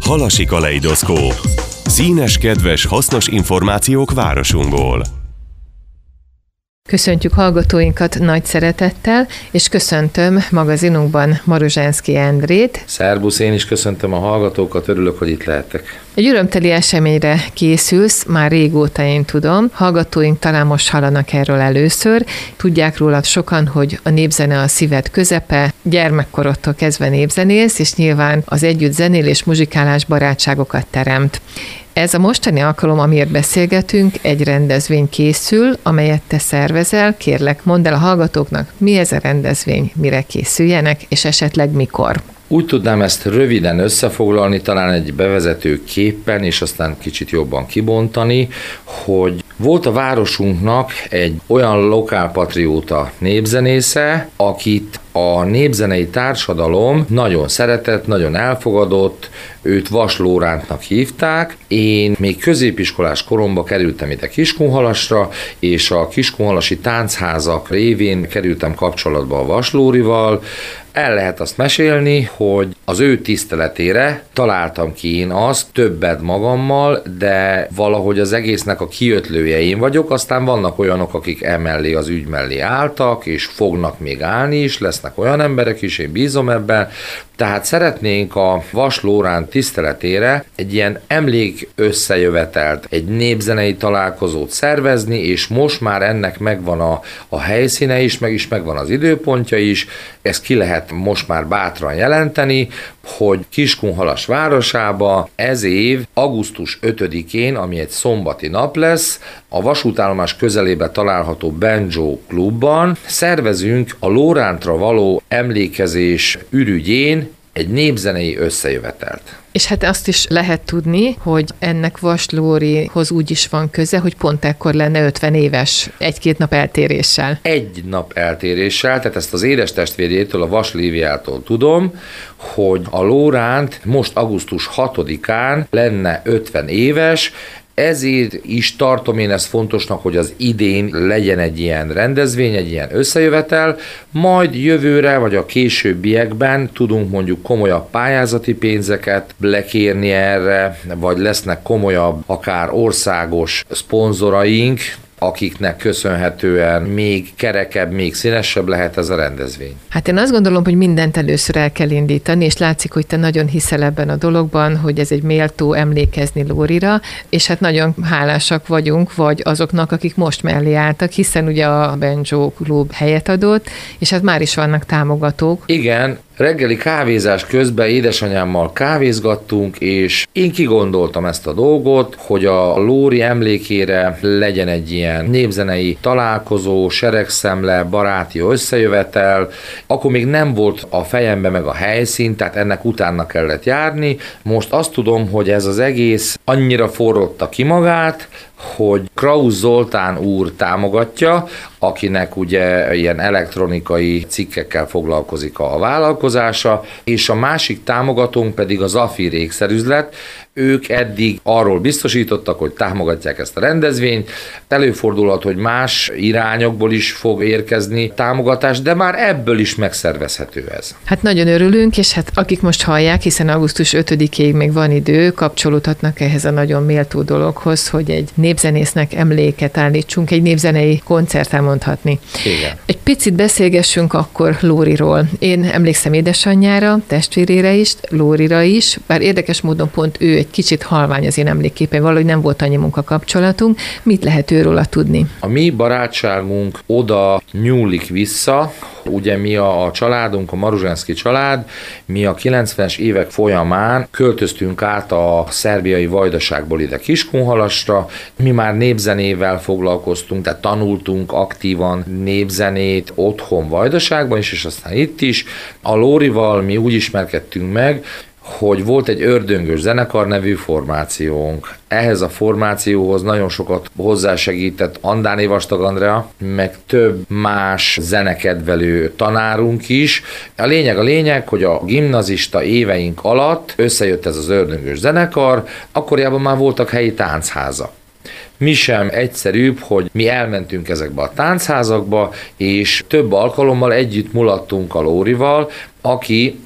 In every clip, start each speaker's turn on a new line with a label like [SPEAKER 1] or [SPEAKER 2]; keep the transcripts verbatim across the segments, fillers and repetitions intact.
[SPEAKER 1] Halasi kaleidoszkóp. Színes, kedves, hasznos információk városunkból.
[SPEAKER 2] Köszöntjük hallgatóinkat nagy szeretettel, és köszöntöm magazinunkban Maruzsánszky Endrét.
[SPEAKER 3] Szerbusz, én is köszöntöm a hallgatókat, örülök, hogy itt lehetek.
[SPEAKER 2] Egy örömteli eseményre készülsz, már régóta én tudom. Hallgatóink talán most hallanak erről először. Tudják róla sokan, hogy a népzene a szíved közepe, gyermekkorodtól kezdve népzenész, és nyilván az együtt zenélés, muzsikálás barátságokat teremt. Ez a mostani alkalom, amiért beszélgetünk, egy rendezvény készül, amelyet te szervezel. Kérlek, mondd el a hallgatóknak, mi ez a rendezvény, mire készüljenek, és esetleg mikor.
[SPEAKER 3] Úgy tudnám ezt röviden összefoglalni, talán egy bevezető képpen, és aztán kicsit jobban kibontani, hogy volt a városunknak egy olyan lokálpatrióta népzenésze, akit a népzenei társadalom nagyon szeretett, nagyon elfogadott, őt Vas Lórántnak hívták. Én még középiskolás koromban kerültem ide Kiskunhalasra, és a kiskunhalasi táncházak révén kerültem kapcsolatba a Vas Lórival. El lehet azt mesélni, hogy az ő tiszteletére találtam ki én azt, többet magammal, de valahogy az egésznek a kiötlője én vagyok, aztán vannak olyanok, akik emellé az ügy mellé álltak, és fognak még állni is, lesznek olyan emberek is, én bízom ebben. Tehát szeretnénk a Vas Lóránt tiszteletére egy ilyen emlék összejövetelt, egy népzenei találkozót szervezni, és most már ennek megvan a, a helyszíne is, meg is megvan az időpontja is, ezt ki lehet most már bátran jelenteni, hogy Kiskunhalas városába ez év augusztus ötödikén, ami egy szombati nap lesz, a vasútállomás közelébe található Banjo klubban szervezünk a Lórántra való emlékezés ürügyén egy népzenei összejövetelt.
[SPEAKER 2] És hát azt is lehet tudni, hogy ennek Vas Lórihoz úgy is van köze, hogy pont ekkor lenne ötven éves, egy-két nap eltéréssel.
[SPEAKER 3] Egy nap eltéréssel, tehát ezt az édes testvérjétől, a Vas Léviától tudom, hogy a Lóránt most augusztus hatodikán lenne ötven éves, ezért is tartom én ezt fontosnak, hogy az idén legyen egy ilyen rendezvény, egy ilyen összejövetel, majd jövőre vagy a későbbiekben tudunk mondjuk komolyabb pályázati pénzeket lekérni erre, vagy lesznek komolyabb, akár országos szponzoraink, akiknek köszönhetően még kerekebb, még színesebb lehet ez a rendezvény.
[SPEAKER 2] Hát én azt gondolom, hogy mindent először el kell indítani, és látszik, hogy te nagyon hiszel ebben a dologban, hogy ez egy méltó emlékezni Lórira, és hát nagyon hálásak vagyunk, vagy azoknak, akik most mellé álltak, hiszen ugye a Banjo Klub helyet adott, és hát már is vannak támogatók.
[SPEAKER 3] Igen, reggeli kávézás közben édesanyámmal kávézgattunk, és én kigondoltam ezt a dolgot, hogy a Lóri emlékére legyen egy ilyen népzenei találkozó, seregszemle, baráti összejövetel. Akkor még nem volt a fejembe meg a helyszín, tehát ennek utána kellett járni. Most azt tudom, hogy ez az egész annyira forrotta ki magát, hogy Krausz Zoltán úr támogatja, akinek ugye ilyen elektronikai cikkekkel foglalkozik a vállalkozása, és a másik támogatónk pedig az Zafir ékszerüzlet. Ők eddig arról biztosítottak, hogy támogatják ezt a rendezvényt. Előfordulhat, hogy más irányokból is fog érkezni támogatás, de már ebből is megszervezhető ez.
[SPEAKER 2] Hát nagyon örülünk, és hát akik most hallják, hiszen augusztus ötödikéig még van idő, kapcsolódhatnak ehhez a nagyon méltó dologhoz, hogy egy népzenésznek emléket állítsunk, egy népzenei koncert elmondhatni.
[SPEAKER 3] Igen.
[SPEAKER 2] Egy picit beszélgessünk akkor Lóriról. Én emlékszem édesanyjára, testvérére is, Lórira is, bár érdekes módon pont ő egy kicsit halvány az én emléképen, valahogy nem volt annyi munkakapcsolatunk. Mit lehet őróla tudni?
[SPEAKER 3] A mi barátságunk oda nyúlik vissza, ugye mi a, a családunk, a Maruzsánszky család, mi a kilencvenes évek folyamán költöztünk át a szerbiai Vajdaságból ide Kiskunhalasra, mi már népzenével foglalkoztunk, tehát tanultunk aktívan népzenét otthon Vajdaságban is, és aztán itt is. A Lórival mi úgy ismerkedtünk meg, hogy volt egy ördöngös zenekar nevű formációnk. Ehhez a formációhoz nagyon sokat hozzásegített Andáné Vastag Andrea, meg több más zenekedvelő tanárunk is. A lényeg a lényeg, hogy a gimnazista éveink alatt összejött ez az ördöngös zenekar, akkoriában már voltak helyi táncházak. Mi sem egyszerűbb, hogy mi elmentünk ezekbe a táncházakba, és több alkalommal együtt mulattunk a Lórival, aki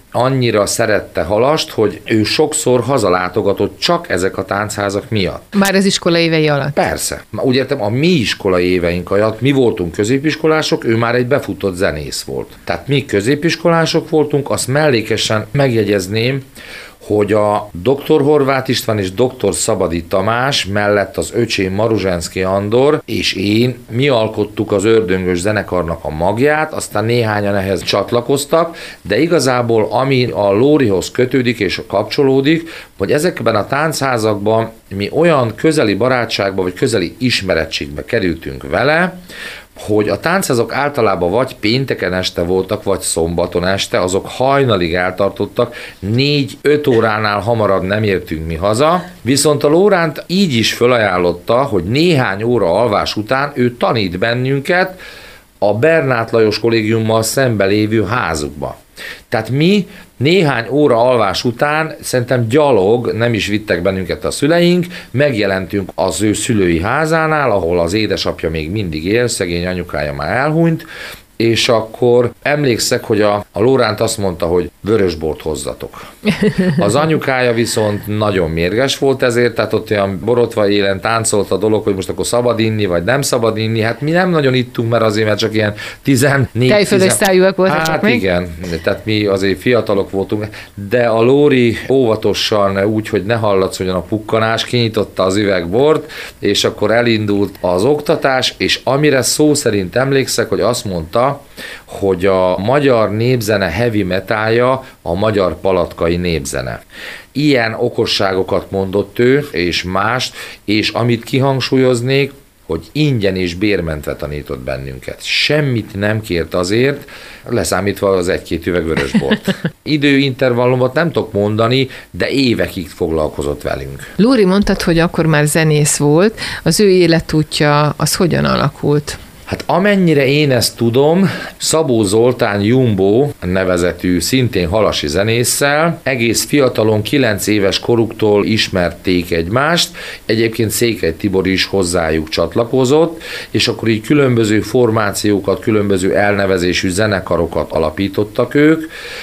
[SPEAKER 3] annyira szerette Halast, hogy ő sokszor hazalátogatott csak ezek a táncházak miatt.
[SPEAKER 2] Már az iskolai évei alatt?
[SPEAKER 3] Persze. Úgy értem, a mi iskolai éveink alatt mi voltunk középiskolások, ő már egy befutott zenész volt. Tehát mi középiskolások voltunk, azt mellékesen megjegyezném, hogy a doktor Horváth István és doktor Szabadi Tamás mellett az öcsém Maruzsenszki Andor és én, mi alkottuk az Ördöngös zenekarnak a magját, aztán néhányan ehhez csatlakoztak, de igazából ami a Lórihoz kötődik és kapcsolódik, hogy ezekben a táncházakban mi olyan közeli barátságba vagy közeli ismerettségbe kerültünk vele, hogy a táncházak általában vagy pénteken este voltak, vagy szombaton este, azok hajnalig eltartottak, négy-öt óránál hamarabb nem értünk mi haza, viszont a Lóránt így is felajánlotta, hogy néhány óra alvás után ő tanít bennünket a Bernát Lajos kollégiummal szembe lévő házukba. Tehát mi néhány óra alvás után, szerintem gyalog, nem is vittek bennünket a szüleink, megjelentünk az ő szülői házánál, ahol az édesapja még mindig él, szegény anyukája már elhunyt, és akkor emlékszek, hogy a, a Lóránt azt mondta, hogy vörösbort hozzatok. Az anyukája viszont nagyon mérges volt ezért, tehát ott olyan borotva élen táncolt a dolog, hogy most akkor szabad inni, vagy nem szabad inni. Hát mi nem nagyon ittunk, mert azért, mert csak ilyen tizennégy...
[SPEAKER 2] Tejfölös szájúak voltak csak még?
[SPEAKER 3] Hát igen, tehát mi azért fiatalok voltunk, de a Lóri óvatosan úgy, hogy ne hallatszódjon a pukkanás, kinyitotta az üvegbort, és akkor elindult az oktatás, és amire szó szerint emlékszek, hogy azt mondta, hogy a magyar népzene heavy metálja a magyar palatkai népzene. Ilyen okosságokat mondott ő, és mást, és amit kihangsúlyoznék, hogy ingyen és bérmentve tanított bennünket. Semmit nem kért azért, leszámítva az egy-két üveg vörösbort. Időintervallumot nem tudok mondani, de évekig foglalkozott velünk.
[SPEAKER 2] Lóri, mondtad, hogy akkor már zenész volt. Az ő életútja az hogyan alakult?
[SPEAKER 3] Hát amennyire én ezt tudom, Szabó Zoltán Jumbo nevezetű, szintén halasi zenésszel, egész fiatalon, kilenc éves koruktól ismerték egymást, egyébként Székely Tibor is hozzájuk csatlakozott, és akkor így különböző formációkat, különböző elnevezésű zenekarokat alapítottak ők,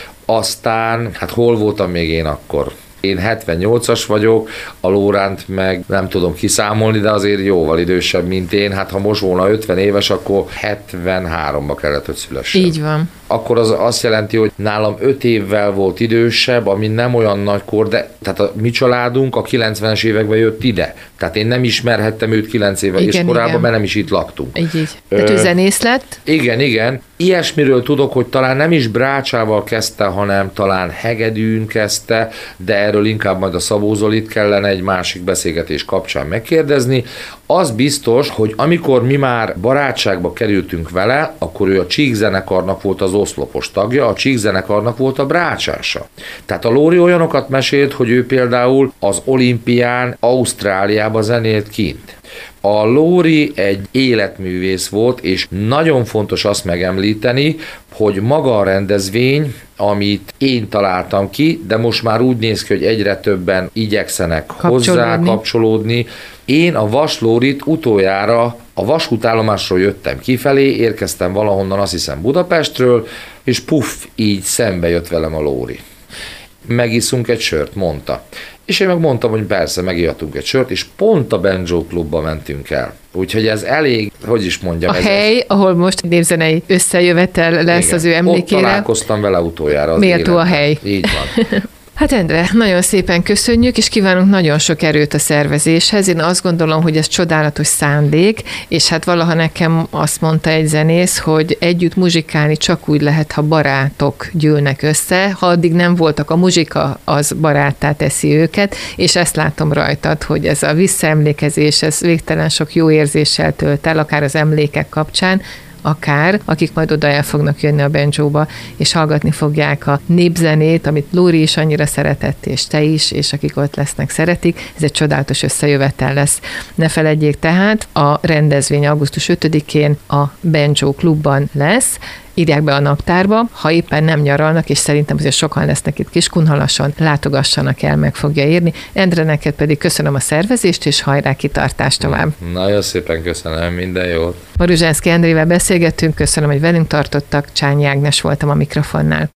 [SPEAKER 3] aztán, hát hol voltam még én akkor? Én hetvennyolcas vagyok, a Lóránt meg nem tudom kiszámolni, de azért jóval idősebb, mint én. Hát ha most volna ötven éves, akkor hetvenháromba kellett, hogy szülessem.
[SPEAKER 2] Így van.
[SPEAKER 3] Akkor az azt jelenti, hogy nálam öt évvel volt idősebb, ami nem olyan nagy kor, de tehát a mi családunk a kilencvenes években jött ide. Tehát én nem ismerhettem őt kilenc éve iskolában, mert nem is itt laktunk.
[SPEAKER 2] Így, így. Tehát ő zenész lett?
[SPEAKER 3] Igen, igen. Ilyesmiről tudok, hogy talán nem is Brácsával kezdte, hanem talán Hegedűn kezdte, de erről inkább majd a Szabó Zolit kellene egy másik beszélgetés kapcsán megkérdezni. Az biztos, hogy amikor mi már barátságba kerültünk vele, akkor ő a Csík zenekarnak volt az oszlopos tagja, a Csík zenekarnak volt a brácsása. Tehát a Lóri olyanokat mesélt, hogy ő például az olimpián Ausztráliába zenélt kint. A Lóri egy életművész volt, és nagyon fontos azt megemlíteni, hogy maga a rendezvény, amit én találtam ki, de most már úgy néz ki, hogy egyre többen igyekszenek hozzá kapcsolódni. Én a Vas Lórit utoljára a vasútállomásról jöttem kifelé, érkeztem valahonnan, azt hiszem Budapestről, és puff, így szembe jött velem a Lóri. Megiszunk egy sört, mondta. És én meg mondtam, hogy persze, megihatunk egy sört, és pont a Banjo Klubba mentünk el. Úgyhogy ez elég, hogy is mondjam.
[SPEAKER 2] A
[SPEAKER 3] ez
[SPEAKER 2] hely, ez... ahol most népzenei összejövetel lesz, igen, az ő emlékére.
[SPEAKER 3] Ott találkoztam vele utoljára.
[SPEAKER 2] Méltó életben. A hely.
[SPEAKER 3] Így van.
[SPEAKER 2] Hát Endre, nagyon szépen köszönjük, és kívánunk nagyon sok erőt a szervezéshez. Én azt gondolom, hogy ez csodálatos szándék, és hát valaha nekem azt mondta egy zenész, hogy együtt muzsikálni csak úgy lehet, ha barátok gyűlnek össze. Ha addig nem voltak, a muzsika az baráttá teszi őket, és ezt látom rajtad, hogy ez a visszaemlékezés, ez végtelen sok jó érzéssel tölt el, akár az emlékek kapcsán, akár, akik majd oda el fognak jönni a Banjóba, és hallgatni fogják a népzenét, amit Lóri is annyira szeretett, és te is, és akik ott lesznek, szeretik. Ez egy csodálatos összejövetel lesz. Ne feledjék tehát, a rendezvény augusztus ötödikén a Banjo Klubban lesz. Írják be a naptárba, ha éppen nem nyaralnak, és szerintem azért sokan lesznek itt Kiskunhalason, látogassanak el, meg fogja érni. Endre, neked pedig köszönöm a szervezést, és hajrá, kitartást tovább.
[SPEAKER 3] Nagyon szépen köszönöm, minden jót.
[SPEAKER 2] Maruzsenszki Endrével beszélgettünk, köszönöm, hogy velünk tartottak, Csányi Ágnes voltam a mikrofonnál.